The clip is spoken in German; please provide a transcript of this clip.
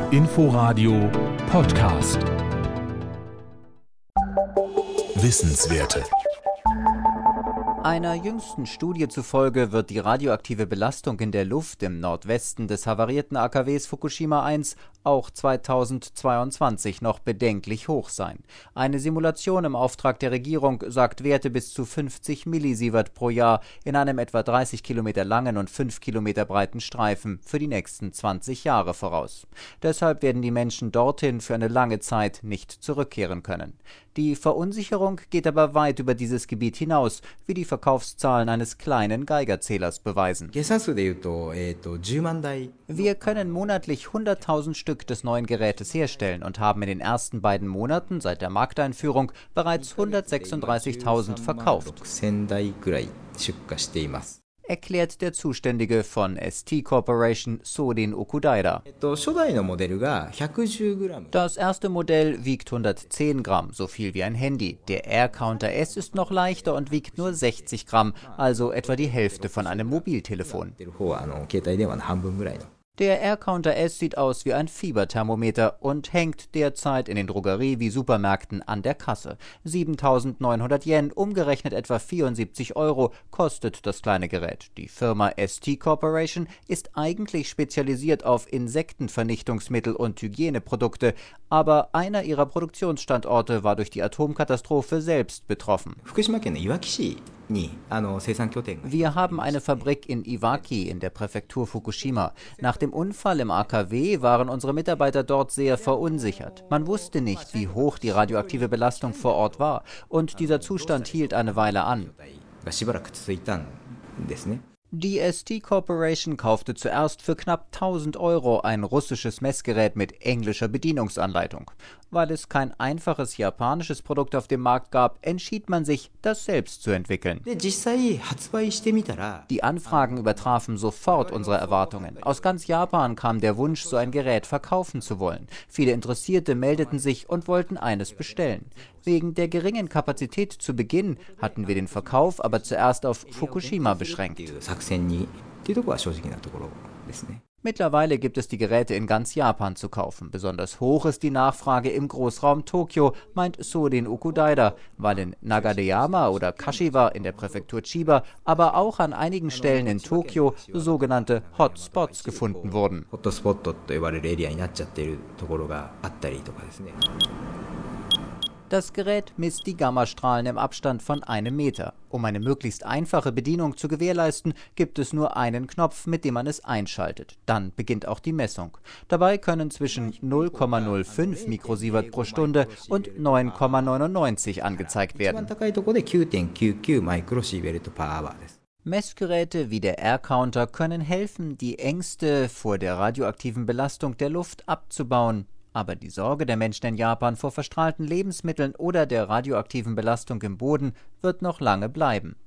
Inforadio Podcast. Wissenswerte. Einer jüngsten Studie zufolge wird die radioaktive Belastung in der Luft im Nordwesten des havarierten AKWs Fukushima 1 auch 2022 noch bedenklich hoch sein. Eine Simulation im Auftrag der Regierung sagt Werte bis zu 50 Millisievert pro Jahr in einem etwa 30 Kilometer langen und 5 Kilometer breiten Streifen für die nächsten 20 Jahre voraus. Deshalb werden die Menschen dorthin für eine lange Zeit nicht zurückkehren können. Die Verunsicherung geht aber weit über dieses Gebiet hinaus, wie die Verkaufszahlen eines kleinen Geigerzählers beweisen. Wir können monatlich 100.000 Stück des neuen Gerätes herstellen und haben in den ersten beiden Monaten seit der Markteinführung bereits 136.000 verkauft, erklärt der Zuständige von ST Corporation, Sodin Okudaira. Das erste Modell wiegt 110 Gramm, so viel wie ein Handy. Der Air Counter S ist noch leichter und wiegt nur 60 Gramm, also etwa die Hälfte von einem Mobiltelefon. Der Air Counter S sieht aus wie ein Fieberthermometer und hängt derzeit in den Drogerie- wie Supermärkten an der Kasse. 7.900 Yen, umgerechnet etwa 74 Euro, kostet das kleine Gerät. Die Firma ST Corporation ist eigentlich spezialisiert auf Insektenvernichtungsmittel und Hygieneprodukte, aber einer ihrer Produktionsstandorte war durch die Atomkatastrophe selbst betroffen. Wir haben eine Fabrik in Iwaki in der Präfektur Fukushima. Nach dem Unfall im AKW waren unsere Mitarbeiter dort sehr verunsichert. Man wusste nicht, wie hoch die radioaktive Belastung vor Ort war, und dieser Zustand hielt eine Weile an. Die ST Corporation kaufte zuerst für knapp 1.000 Euro ein russisches Messgerät mit englischer Bedienungsanleitung. Weil es kein einfaches japanisches Produkt auf dem Markt gab, entschied man sich, das selbst zu entwickeln. Die Anfragen übertrafen sofort unsere Erwartungen. Aus ganz Japan kam der Wunsch, so ein Gerät verkaufen zu wollen. Viele Interessierte meldeten sich und wollten eines bestellen. Wegen der geringen Kapazität zu Beginn hatten wir den Verkauf aber zuerst auf Fukushima beschränkt. Mittlerweile gibt es die Geräte in ganz Japan zu kaufen. Besonders hoch ist die Nachfrage im Großraum Tokio, meint Sodin Okudaira, weil in Nagadeyama oder Kashiwa in der Präfektur Chiba, aber auch an einigen Stellen in Tokio sogenannte Hotspots gefunden wurden. Das Gerät misst die Gammastrahlen im Abstand von 1 Meter. Um eine möglichst einfache Bedienung zu gewährleisten, gibt es nur einen Knopf, mit dem man es einschaltet. Dann beginnt auch die Messung. Dabei können zwischen 0,05 Mikrosievert pro Stunde und 9,99 angezeigt werden. Messgeräte wie der Air Counter können helfen, die Ängste vor der radioaktiven Belastung der Luft abzubauen. Aber die Sorge der Menschen in Japan vor verstrahlten Lebensmitteln oder der radioaktiven Belastung im Boden wird noch lange bleiben.